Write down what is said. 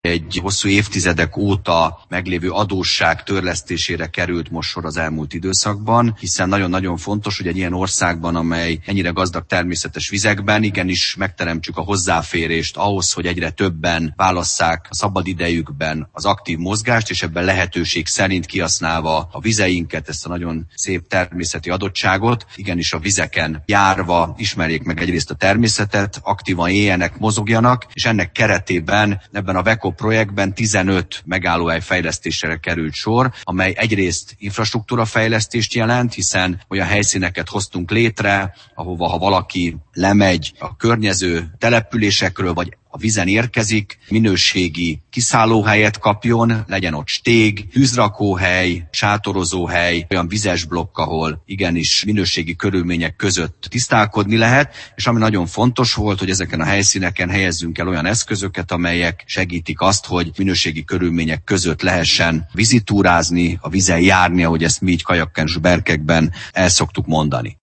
egy hosszú évtizedek óta meglévő adósság törlesztésére került most sor az elmúlt időszakban, hiszen nagyon-nagyon fontos, hogy egy ilyen országban, amely ennyire gazdag természetes vizekben, igenis megteremtsük a hozzáférést ahhoz, hogy egyre többen válasszák a szabadidejükben az aktív mozgást, és ebben lehetőség szerint kihasználva a vizeinket, ezt a nagyon szép természeti adottságot, igenis a vizeken járva ismerjék meg egyrészt a természetet, aktívan éljenek, mozogjanak, és ennek keretében ebben a VECO projektben 15 megállóhely fejlesztésére került sor, amely egyrészt infrastruktúrafejlesztést jelent, hiszen olyan helyszíneket hoztunk létre, ahova ha valaki lemegy a környező településekről, vagy a vízen érkezik, minőségi kiszállóhelyet kapjon, legyen ott stég, tűzrakóhely, sátorozóhely, olyan vizes blokk, ahol igenis minőségi körülmények között tisztálkodni lehet, és ami nagyon fontos volt, hogy ezeken a helyszíneken helyezzünk el olyan eszközöket, amelyek segítik azt, hogy minőségi körülmények között lehessen vízitúrázni, a vízen járni, ahogy ezt mi így kajakkens berkekben el szoktuk mondani.